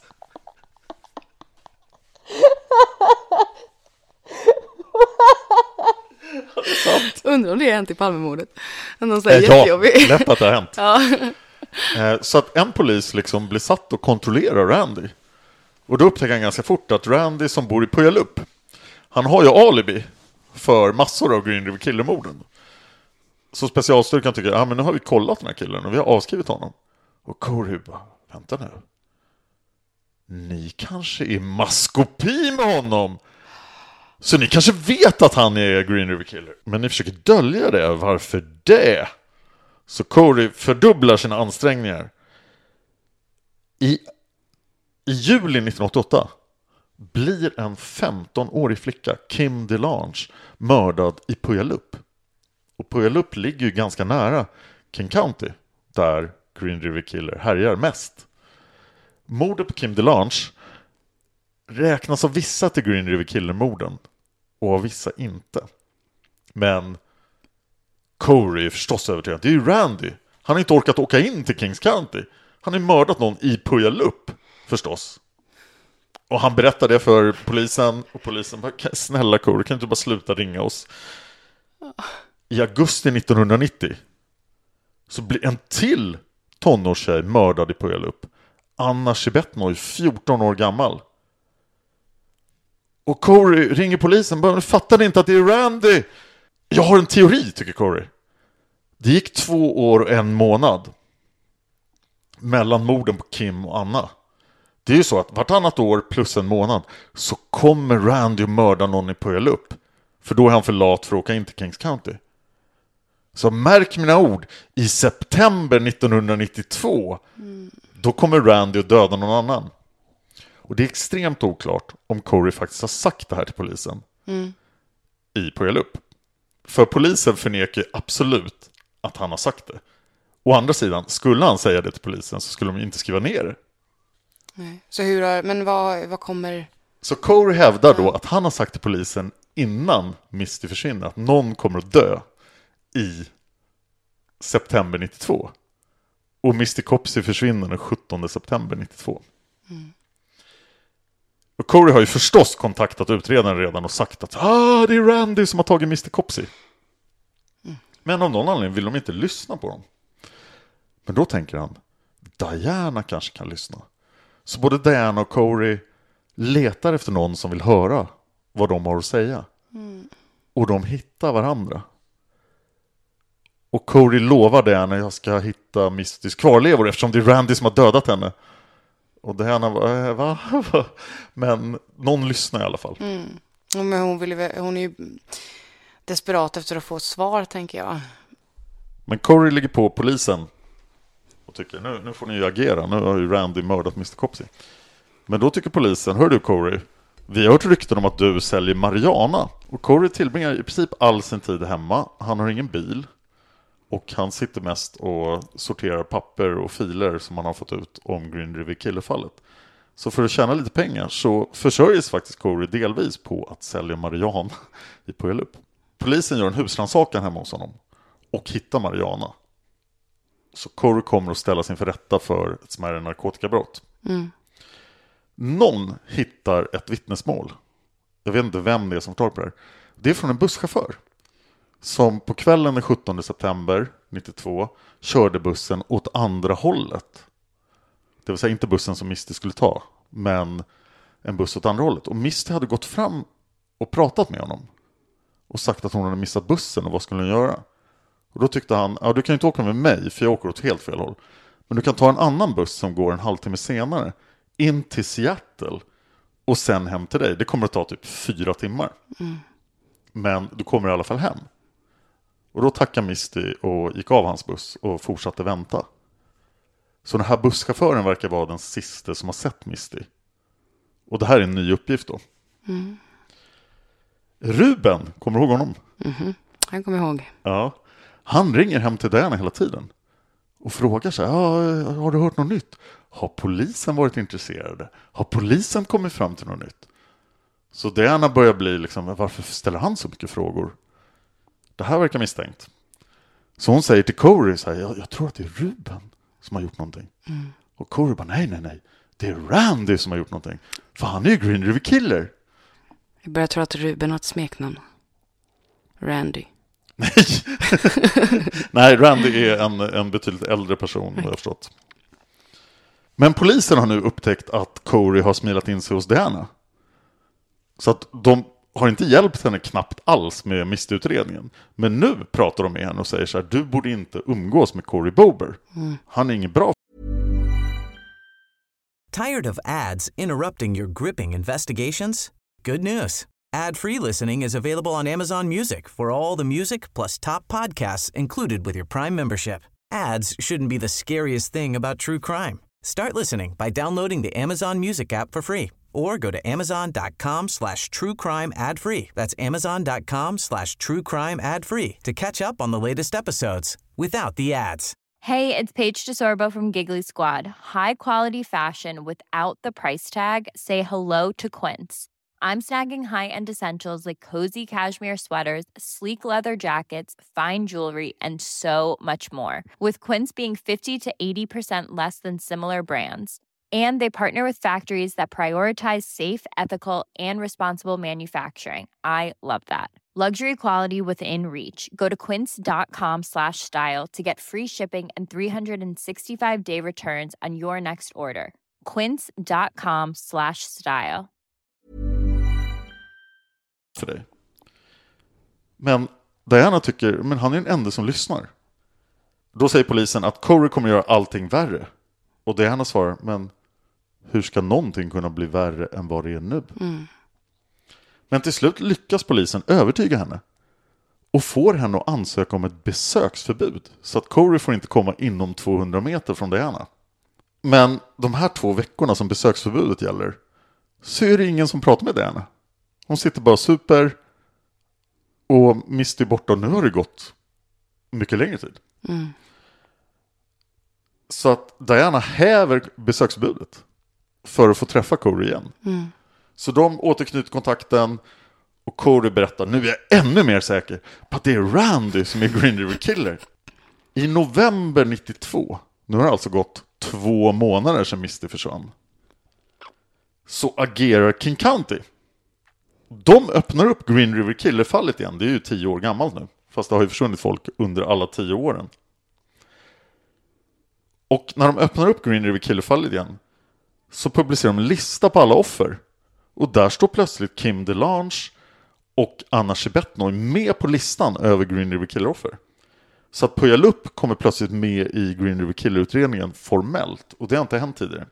undrar om det är hänt i Palmemordet. Någon säger jättejobbig. Lätt att det har hänt. Ja. Så att en polis liksom blir satt och kontrollerar Randy. Och då upptäcker han ganska fort att Randy som bor i Puyallup, han har ju alibi för massor av Green River Killer-morden. Så specialstyrkan tycker, men nu har vi kollat den här killen och vi har avskrivit honom. Och Corey bara, vänta nu. Ni kanske är maskopi med honom. Så ni kanske vet att han är Green River Killer. Men ni försöker dölja det. Varför det? Så Corey fördubblar sina ansträngningar. I juli 1988 blir en 15-årig flicka, Kim DeLange, mördad i Puyallup. Och Puyallup ligger ju ganska nära King County, där Green River Killer härjar mest. Mordet på Kim DeLange räknas av vissa till Green River Killer-morden och av vissa inte. Men Corey är förstås övertygad. Det är ju Randy. Han har inte orkat åka in till Kings County. Han har mördat någon i Puyallup, förstås. Och han berättar det för polisen. Och polisen bara, snälla Corey, kan du inte bara sluta ringa oss? I augusti 1990 så blir en till tonårstjej mördad i Puyallup. Anna Shibetnoy, 14 år gammal. Och Corey ringer polisen. Bara, fattar ni inte att det är Randy? Jag har en teori, tycker Corey. Det gick 2 år och 1 månad mellan morden på Kim och Anna. Det är ju så att vartannat år plus 1 månad så kommer Randy att mörda någon i Puyallup. För då är han för lat för att åka in till Kings County. Så märk mina ord. I september 1992 då kommer Randy att döda någon annan. Och det är extremt oklart om Corey faktiskt har sagt det här till polisen i Puyallup. För polisen förnekar absolut att han har sagt det. Å andra sidan, skulle han säga det till polisen så skulle de inte skriva ner det. Nej. Så vad kommer... Så Corey hävdar då att han har sagt till polisen innan Misty försvinner att någon kommer att dö i september 92. Och Misty Copsey försvinner den 17 september 92. Och Corey har ju förstås kontaktat utredaren redan och sagt att det är Randy som har tagit Misty Copsey. Men av någon anledning vill de inte lyssna på dem. Men då tänker han, Diana kanske kan lyssna. Så både Diana och Corey letar efter någon som vill höra vad de har att säga. Och de hittar varandra. Och Corey lovar Diana att jag ska hitta Mistys kvarlevor eftersom det är Randy som har dödat henne. Och Diana va? Men någon lyssnar i alla fall. Men hon är ju desperat efter att få ett svar, tänker jag. Men Corey ligger på polisen och tycker nu får ni ju agera. Nu har ju Randy mördat Mr. Copsey. Men då tycker polisen, hör du Corey, vi har hört rykten om att du säljer marijuana. Och Corey tillbringar i princip all sin tid hemma. Han har ingen bil. Och han sitter mest och sorterar papper och filer som han har fått ut om Green River Killer-fallet. Så för att tjäna lite pengar så försörjs faktiskt Corey delvis på att sälja marijuana i Puyallup. Polisen gör en husrannsakan hemma hos honom och hittar marijuana. Så Corey kommer att ställas inför rätta för ett smärre narkotikabrott. Någon hittar ett vittnesmål. Jag vet inte vem det är som tar på det här. Det är från en busschaufför som på kvällen den 17 september 92 körde bussen åt andra hållet. Det vill säga inte bussen som Misty skulle ta, men en buss åt andra hållet. Och Misty hade gått fram och pratat med honom. Och sagt att hon hade missat bussen och vad skulle hon göra. Och då tyckte han, du kan ju inte åka med mig för jag åker åt helt fel håll. Men du kan ta en annan buss som går en halvtimme senare. In till Seattle och sen hem till dig. Det kommer att ta typ 4 timmar. Men du kommer i alla fall hem. Och då tackade Misty och gick av hans buss och fortsatte vänta. Så den här busschauffören verkar vara den sista som har sett Misty. Och det här är en ny uppgift då. Ruben, kommer du ihåg honom? Han kommer ihåg. Ja. Han ringer hem till Diana hela tiden. Och frågar sig, har du hört något nytt? Har polisen varit intresserade? Har polisen kommit fram till något nytt? Så Diana börjar bli liksom, varför ställer han så mycket frågor? Det här verkar misstänkt. Så hon säger till Corey så här, jag tror att det är Ruben som har gjort någonting. Och Corey bara, nej. Det är Randy som har gjort någonting. För han är ju Green River Killer. Jag börjar tro att Ruben har ett smeknamn. Randy. Nej, Randy är en betydligt äldre person, har jag förstått. Men polisen har nu upptäckt att Corey har smilat in sig hos Diana. Så att de har inte hjälpt henne knappt alls med Misty-utredningen. Men nu pratar de med henne och säger så här, du borde inte umgås med Corey Bober. Han är ingen bra. Tired of ads interrupting your gripping investigations? Good news. Ad-free listening is available on Amazon Music for all the music plus top podcasts included with your Prime membership. Ads shouldn't be the scariest thing about true crime. Start listening by downloading the Amazon Music app for free or go to amazon.com/truecrime ad-free. That's amazon.com/truecrime ad-free to catch up on the latest episodes without the ads. Hey, it's Paige DeSorbo from Giggly Squad. High quality fashion without the price tag. Say hello to Quince. I'm snagging high-end essentials like cozy cashmere sweaters, sleek leather jackets, fine jewelry, and so much more. With Quince being 50 to 80% less than similar brands. And they partner with factories that prioritize safe, ethical, and responsible manufacturing. I love that. Luxury quality within reach. Go to quince.com/style to get free shipping and 365-day returns on your next order. Quince.com/style. För dig. Men Diana tycker, men han är den enda som lyssnar. Då säger polisen att Corey kommer göra allting värre. Och Diana svarar, men hur ska någonting kunna bli värre än vad det är nu? Men till slut lyckas polisen övertyga henne och får henne att ansöka om ett besöksförbud så att Corey får inte komma inom 200 meter från Diana. Men de här 2 veckorna som besöksförbudet gäller så är det ingen som pratar med Diana. Hon sitter bara super och Misty borta, och nu har det gått mycket längre tid. Så att Diana häver besöksförbudet för att få träffa Corey igen. Så de återknyter kontakten och Corey berättar, nu är jag ännu mer säker på att det är Randy som är Green River Killer. I november 92, nu har det alltså gått 2 månader sedan Misty försvann, så agerar King County. De öppnar upp Green River Killer-fallet igen. Det är ju 10 år gammalt nu, fast det har ju försvunnit folk under alla 10 åren. Och när de öppnar upp Green River Killer-fallet igen så publicerar de en lista på alla offer. Och där står plötsligt Kim DeLange och Anna Chibetnoy med på listan över Green River Killer-offer. Så att Puyallup kommer plötsligt med i Green River Killer-utredningen formellt. Och det har inte hänt tidigare.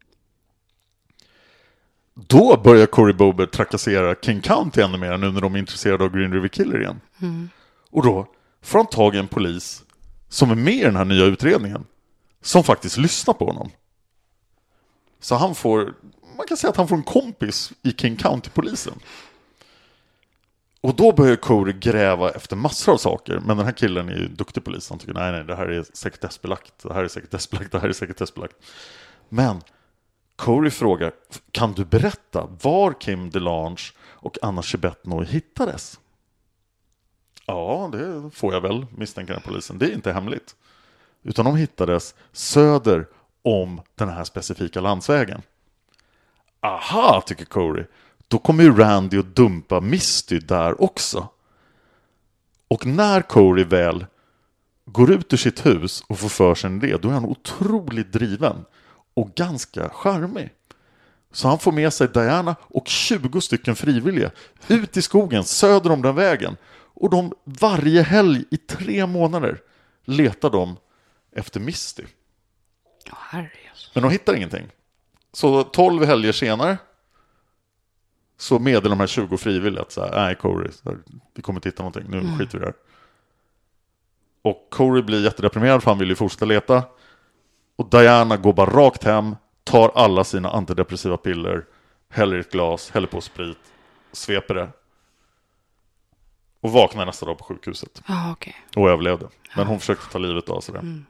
Då börjar Corey Bober trakassera King County ännu mer nu när de är intresserade av Green River Killer igen. Och då får han tag i en polis som är med i den här nya utredningen, som faktiskt lyssnar på honom. Så han får, man kan säga att han får en kompis i King County-polisen. Och då börjar Corey gräva efter massor av saker. Men den här killen är ju duktig polis. Han tycker, nej, det här är sekretessbelagt. Det här är sekretessbelagt, det här är sekretessbelagt. Men Corey frågar, kan du berätta var Kim DeLange och Anna Chibetnoy hittades? Ja, det får jag väl, misstänker den polisen. Det är inte hemligt. Utan de hittades söder om den här specifika landsvägen. Aha, tycker Corey. Då kommer ju Randy att dumpa Misty där också. Och när Corey väl går ut ur sitt hus och får för sig det, då är han otroligt driven och ganska charmig. Så han får med sig Diana och 20 stycken frivilliga ut i skogen söder om den vägen. Och de varje helg i 3 månader letar de efter Misty. Men de hittar ingenting. Så 12 helger senare så meddelar de här 20 frivilliga att nej Corey, vi kommer inte hitta någonting, nu skiter vi där. Och Corey blir jättedeprimerad för han vill ju fortsätta leta. Och Diana går bara rakt hem, tar alla sina antidepressiva piller, häller i ett glas, häller på sprit, sveper det. Och vaknar nästa dag på sjukhuset. Okay. Och överlevde. Men hon försökte ta livet av sig där.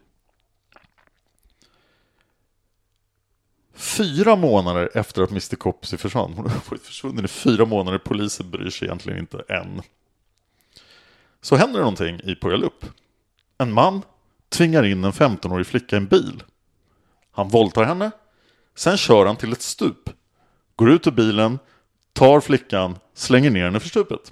4 månader efter att Mr. Copsey försvann. Hon har varit försvunnen i 4 månader. Polisen bryr sig egentligen inte än. Så händer det någonting i Puyallup. En man tvingar in en 15-årig flicka i en bil. Han våldtar henne. Sen kör han till ett stup. Går ut ur bilen. Tar flickan. Slänger ner henne för stupet.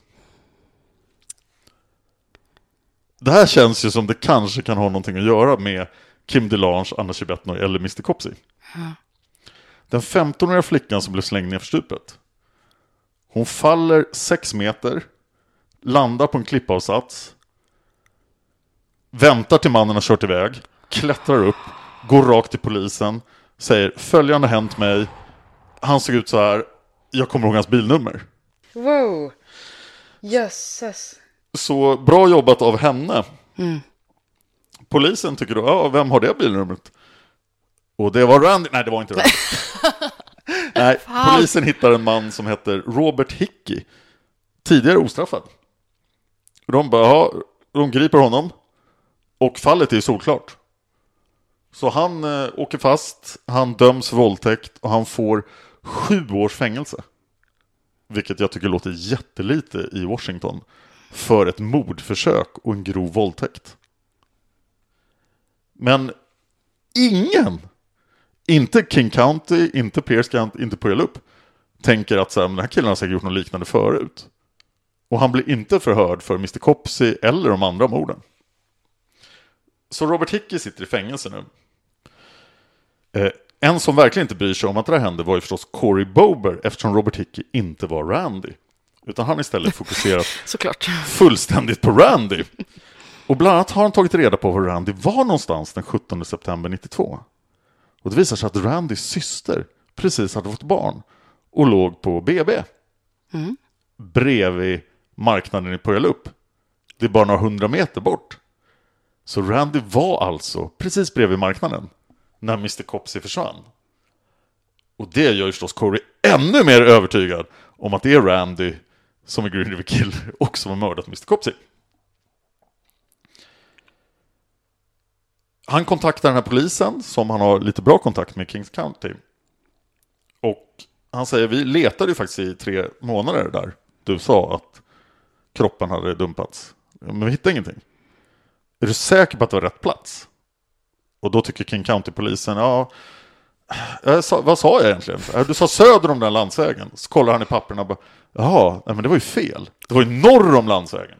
Det här känns ju som det kanske kan ha någonting att göra med Kim DeLange, Anna Chibetnoy eller Mr. Copsey. Den 15-åriga flickan som blev slängd ner för stupet. Hon faller 6 meter. Landar på en klippavsats. Väntar till mannen har kört iväg. Klättrar upp. Går rakt till polisen. Säger, följande hänt mig. Han såg ut så här. Jag kommer ihåg hans bilnummer. Wow. Jösses. Så bra jobbat av henne. Polisen tycker då, vem har det bilnumret? Och det var Randy. Nej, det var inte Randy. Nej, polisen hittar en man som heter Robert Hickey. Tidigare ostraffad. De griper honom. Och fallet är solklart. Så han åker fast. Han döms för våldtäkt. Och han får 7 års fängelse. Vilket jag tycker låter jättelite i Washington. För ett mordförsök och en grov våldtäkt. Men ingen, inte King County, inte Pierce County, inte Puyallup, tänker att den här killen har säkert gjort något liknande förut. Och han blir inte förhörd för Mr. Copsey eller de andra morden. Så Robert Hickey sitter i fängelse nu. En som verkligen inte bryr sig om att det här hände var ju förstås Corey Bober, eftersom Robert Hickey inte var Randy. Utan han istället fokuserat såklart fullständigt på Randy. Och bland annat har han tagit reda på var Randy var någonstans den 17 september 92. Och det visar sig att Randys syster precis hade fått barn och låg på BB. Bredvid marknaden i Puyallup. Det är bara några 100 meter bort. Så Randy var alltså precis bredvid marknaden när Mr. Copsey försvann. Och det gör ju förstås Corey ännu mer övertygad om att det är Randy som är Green River Killer och som har mördat Mr. Copsey. Han kontaktar den här polisen som han har lite bra kontakt med, Kings County. Och han säger, vi letade ju faktiskt i 3 månader där. Du sa att kroppen hade dumpats. Men vi hittade ingenting. Är du säker på att det var rätt plats? Och då tycker King County-polisen, vad sa jag egentligen? Du sa söder om den landsvägen. Så kollar han i papperna och bara, jaha, men det var ju fel. Det var ju norr om landsvägen.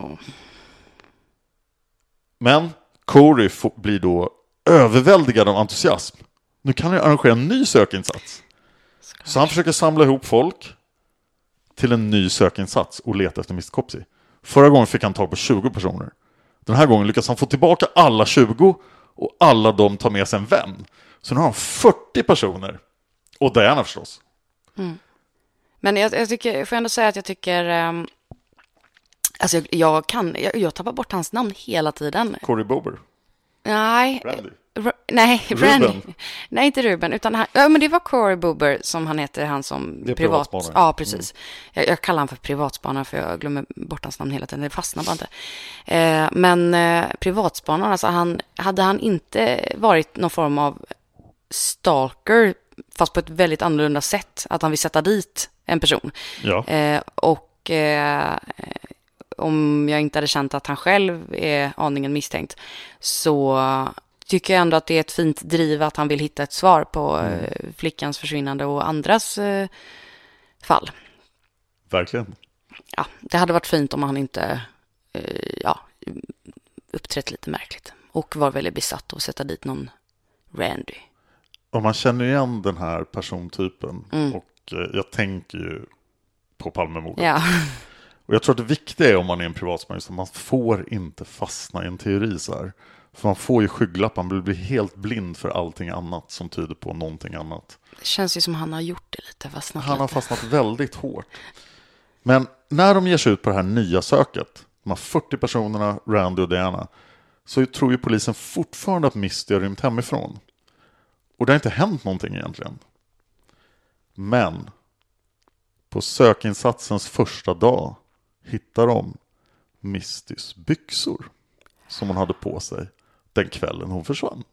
Men Corey blir då överväldigad av entusiasm. Nu kan jag arrangera en ny sökinsats. Så han försöker samla ihop folk till en ny sökinsats och leta efter Mr. Copsey. Förra gången fick han tag på 20 personer. Den här gången lyckas han få tillbaka alla 20 och alla de tar med sig en vän. Så nu har han 40 personer. Och Diana förstås. Men jag tycker, får jag ändå säga att jag tycker... alltså jag tappar bort hans namn hela tiden. Corey Bober. Nej. Randy. Randy. Nej, inte Ruben. Utan men det var Corey Bober som han heter. Han som privatspanare. Ja, precis. Jag kallar han för privatspanare för jag glömmer bort hans namn hela tiden. Det fastnar bara inte. Men privatspanare, alltså hade han inte varit någon form av stalker fast på ett väldigt annorlunda sätt. Att han vill sätta dit en person. Ja. Om jag inte hade känt att han själv är aningen misstänkt så tycker jag ändå att det är ett fint driv att han vill hitta ett svar på flickans försvinnande och andras fall. Verkligen. Ja, det hade varit fint om han inte uppträtt lite märkligt och var väldigt besatt och sätta dit någon Randy. Och man känner igen den här persontypen. Och jag tänker ju på Palmemordet. Ja. Och jag tror att det viktiga är om man är en privatspanare, så man får inte fastna i en teori så här. För man får ju skygglappar, man blir helt blind för allting annat som tyder på någonting annat. Det känns ju som han har gjort det lite, fastnat Han har lite. fastnat väldigt hårt. Men när de ger sig ut på det här nya söket, de här 40 personerna, Randy och Diana, så tror ju polisen fortfarande att Misty har rymt hemifrån. Och det har inte hänt någonting egentligen. Men på sökinsatsens första dag hittar de Mistys byxor som hon hade på sig den kvällen hon försvann.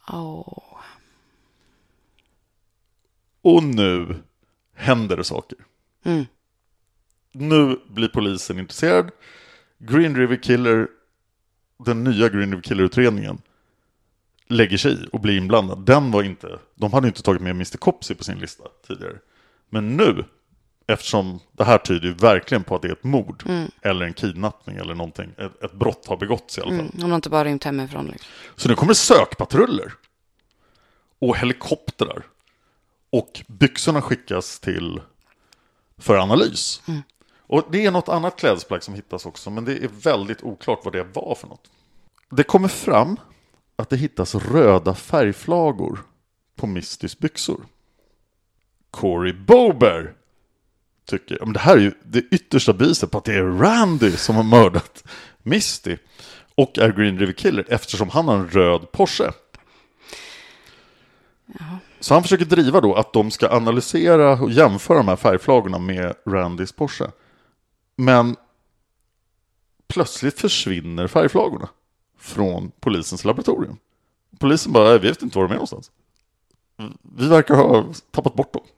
Och nu händer det saker. Nu blir polisen intresserad. Green River Killer, den nya Green River Killer-utredningen, lägger sig i och blir inblandad. De hade inte tagit med Mr. Copsey på sin lista tidigare. Men nu, eftersom det här tyder ju verkligen på att det är ett mord eller en kidnappning eller någonting, ett brott har begåtts i alla fall. Om de inte bara rymt hemifrån. Liksom. Så nu kommer sökpatruller och helikoptrar och byxorna skickas för analys. Och det är något annat klädesplagg som hittas också, men det är väldigt oklart vad det var för något. Det kommer fram att det hittas röda färgflagor på Mistys byxor. Corey Bober tycker, men det här är ju det yttersta beviset på att det är Randy som har mördat Misty och är Green River Killer, eftersom han har en röd Porsche. Jaha. Så han försöker driva då att de ska analysera och jämföra de här färgflagorna med Randys Porsche. Men plötsligt försvinner färgflagorna från polisens laboratorium. Polisen bara, vi vet inte var de är någonstans. Vi verkar ha tappat bort dem.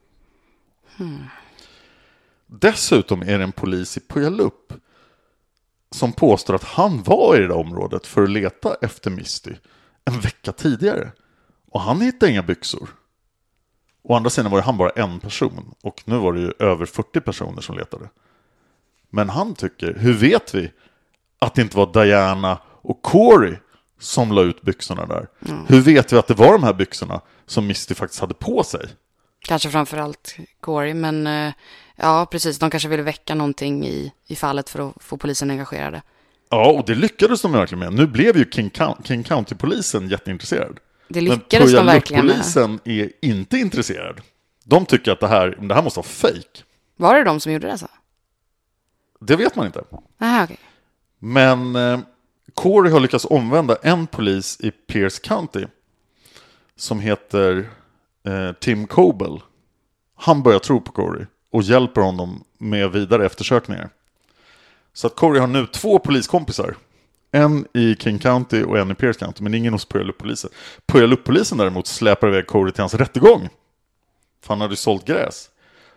Dessutom är det en polis i Puyallup som påstår att han var i det där området för att leta efter Misty en vecka tidigare. Och han hittade inga byxor. Å andra sidan var det han bara en person. Och nu var det ju över 40 personer som letade. Men han tycker, hur vet vi att det inte var Diana och Corey som la ut byxorna där? Hur vet vi att det var de här byxorna som Misty faktiskt hade på sig? Kanske framförallt Corey, men ja, precis. De kanske ville väcka någonting i fallet för att få polisen engagerade. Ja, och det lyckades de verkligen med. Nu blev ju King County-polisen jätteintresserad. Det lyckades de verkligen med. Polisen är inte intresserad. De tycker att det här måste vara fake. Var det de som gjorde det så? Det vet man inte. Aha, okay. Men Corey har lyckats omvända en polis i Pierce County som heter Tim Coble. Han börjar tro på Corey och hjälper honom med vidare eftersökningar. Så att Corey har nu 2 poliskompisar. En i King County och en i Pierce County, men ingen hos Puyallup-polisen. Puyallup-polisen däremot släpar iväg Corey till hans rättegång. För han hade ju sålt gräs.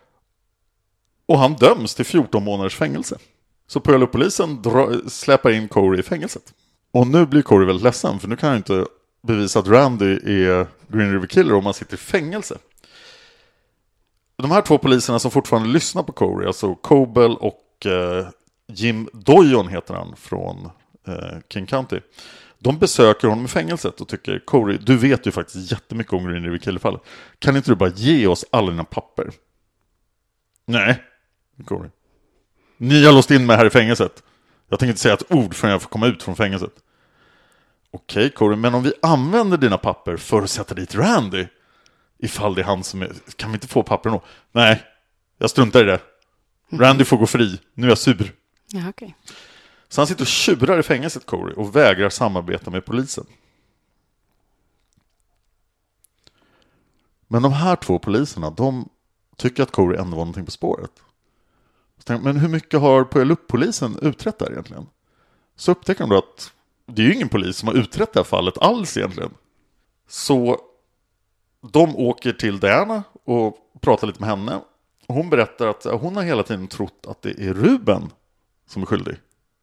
Och han döms till 14 månaders fängelse. Så Puyallup-polisen släpar in Corey i fängelset. Och nu blir Corey väldigt ledsen, för nu kan han inte bevisa att Randy är Green River Killer om han sitter i fängelse. De här 2 poliserna som fortfarande lyssnar på Corey, alltså Coble och Jim Doyon heter han från King County. De besöker honom i fängelset och tycker, Corey, du vet ju faktiskt jättemycket om Green River Killer-fallet. Kan inte du bara ge oss alla dina papper? Nej, Corey. Ni har låst in mig här i fängelset. Jag tänker inte säga ett ord förrän jag får komma ut från fängelset. Okej, Corey, men om vi använder dina papper för att sätta dit Randy, ifall det är han som är... Kan vi inte få pappren då? Nej, jag struntar i det. Randy får gå fri. Nu är jag sur. Ja, okej. Så han sitter och tjurar i fängelset, Corey, och vägrar samarbeta med polisen. Men de här 2 poliserna, de tycker att Corey ändå var någonting på spåret. Men hur mycket har Puyallup-polisen utrett där egentligen? Så upptäcker de då att det är ju ingen polis som har utrett det här fallet alls egentligen. Så de åker till Diana och pratar lite med henne. Och hon berättar att hon har hela tiden trott att det är Ruben som är skyldig.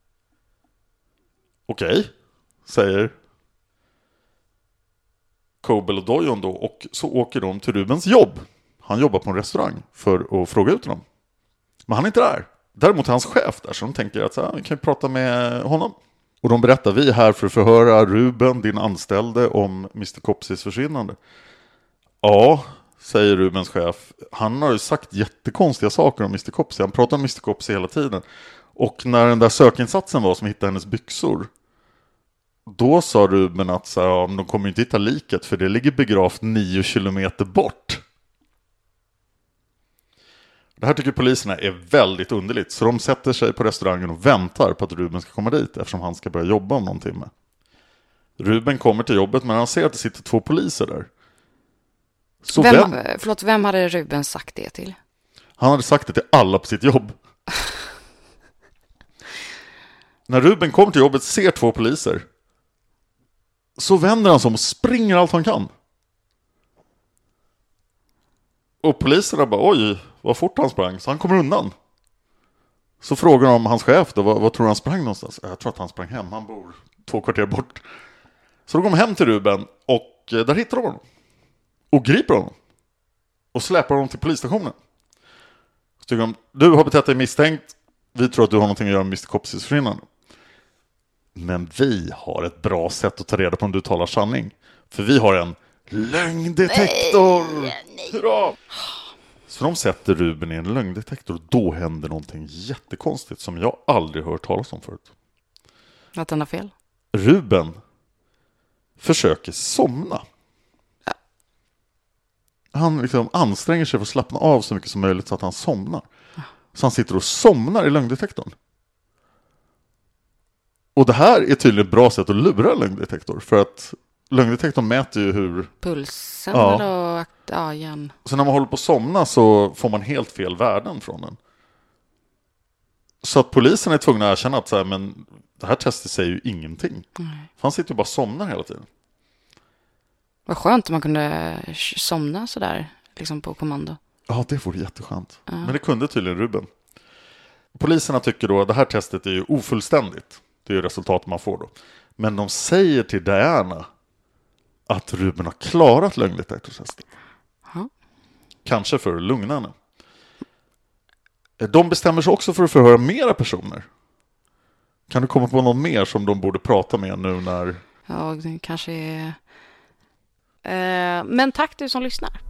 Okej, säger Coble och Doyon då. Och så åker de till Rubens jobb. Han jobbar på en restaurang för att fråga ut honom. Men han är inte där. Däremot är hans chef där, så de tänker att vi kan prata med honom. Och de berättar, vi är här för att förhöra Ruben, din anställde, om Mr. Copseys försvinnande. Ja, säger Rubens chef. Han har ju sagt jättekonstiga saker om Mr. Copsey. Han pratar om Mr. Copsey hela tiden. Och när den där sökinsatsen var som hittade hennes byxor, då sa Ruben att så här, ja, de kommer inte hitta liket för det ligger begravt 9 kilometer bort. Det här tycker poliserna är väldigt underligt, så de sätter sig på restaurangen och väntar på att Ruben ska komma dit eftersom han ska börja jobba om någon timme. Ruben kommer till jobbet men han ser att det sitter 2 poliser där. Så vem hade Ruben sagt det till? Han hade sagt det till alla på sitt jobb. När Ruben kommer till jobbet ser 2 poliser, så vänder han sig om och springer allt han kan. Och poliserna bara, oj, vad fort han sprang. Så han kommer undan. Så frågar de hans chef då, vad tror han sprang någonstans? Jag tror att han sprang hem, han bor 2 kvarter bort. Så de kommer hem till Ruben och där hittar de honom. Och griper honom. Och släpar honom till polisstationen. Så tycker de, du har betett dig misstänkt. Vi tror att du har någonting att göra med Mr. Copseys försvinnande. Men vi har ett bra sätt att ta reda på om du talar sanning. För vi har en lögndetektor. Nej. Hurra! Så de sätter Ruben i en lögndetektor och då händer någonting jättekonstigt som jag aldrig hört talas om förut. Att han har fel? Ruben försöker somna. Ja. Han liksom anstränger sig för att slappna av så mycket som möjligt så att han somnar. Ja. Så han sitter och somnar i lögndetektorn. Och det här är tydligen ett bra sätt att lura en lögndetektor. För att lögndetektorn mäter ju hur... Pulsen och igen. Så när man håller på att somna så får man helt fel värden från den. Så att polisen är tvungna att erkänna att så här, men det här testet säger ju ingenting. För han sitter ju bara och somnar hela tiden. Vad skönt om man kunde somna sådär liksom på kommando. Ja, det vore jätteskönt. Ja. Men det kunde tydligen Ruben. Poliserna tycker då att det här testet är ju ofullständigt. Det är ju resultatet man får då. Men de säger till Diana att Ruben har klarat lögndetektortestet. Kanske för att lugna henne. De bestämmer sig också för att förhöra mera personer. Kan du komma på någon mer som de borde prata med nu när... Ja, det kanske är... Men tack du som lyssnar.